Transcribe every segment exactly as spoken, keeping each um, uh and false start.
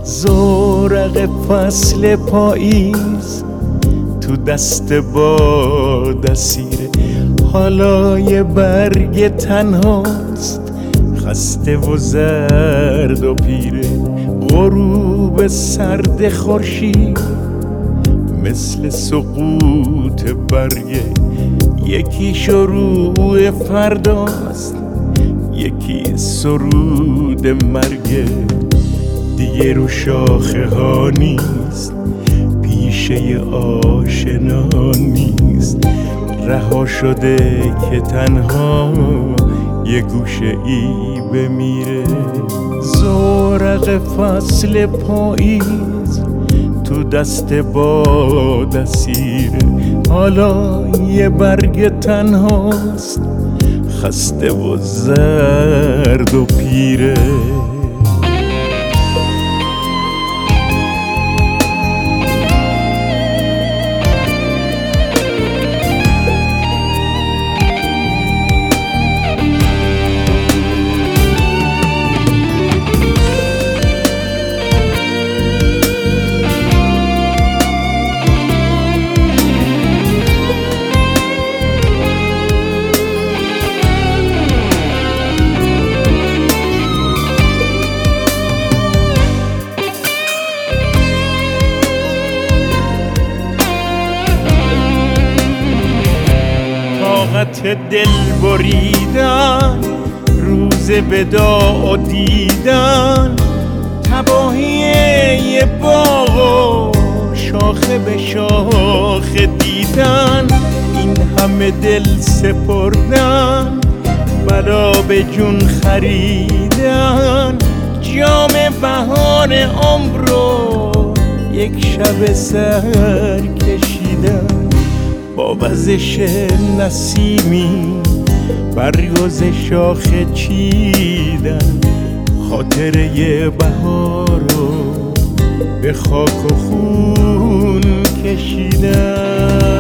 زورق فصل پاییز تو دست باد اسیره، حالا یه برگ تنهاست خسته و زرد و پیره. غروب سرد خورشید مثل سقوط برگه، یکی شروع فرداست یکی سرود مرگه. دیگه رو شاخه ها نیست پیشه آشنا نیست، رها شده که تنها یه گوشه ای بمیره. زورق فصل پاییز تو دست باد اسیره، حالا یه برگ تنهاست خسته و زرد و پیره. طاقت دل بریدن، روز وداع و دیدن، تباهی یه باغ و شاخه به شاخه دیدن. این همه دل سپردن بلا به جون خریدن، جام بهار عمر رو یک شب سر کشیدن. با وزش نسیمی برگز شاخه چیدن، خاطره یه بهار رو به خاک و خون کشیدن.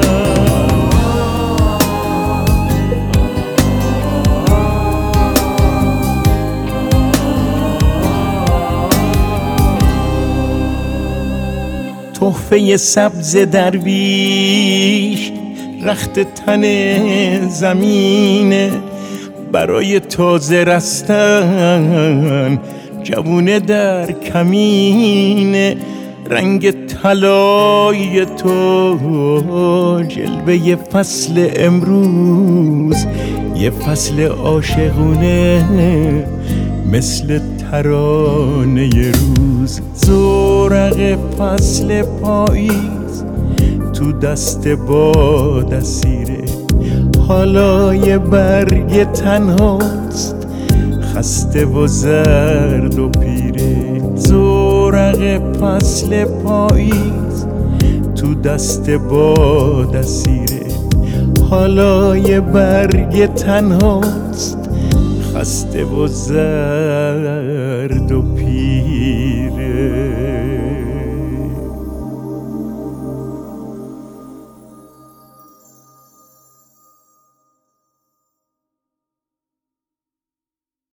تحفه سبز درویش رخت تن زمینه، برای تازه رستن جوونه در کمینه. رنگ طلای تو جلوه فصل امروز، یه فصل عاشقونه مثل ترانه روز. زورق فصل پاییز تو دست باد اسیره، حالا یه برگ تنهاست خسته و زرد و پیره. زورق فصل پاییز تو دست باد اسیره، حالا یه برگ تنهاست خسته و زرد و پیره.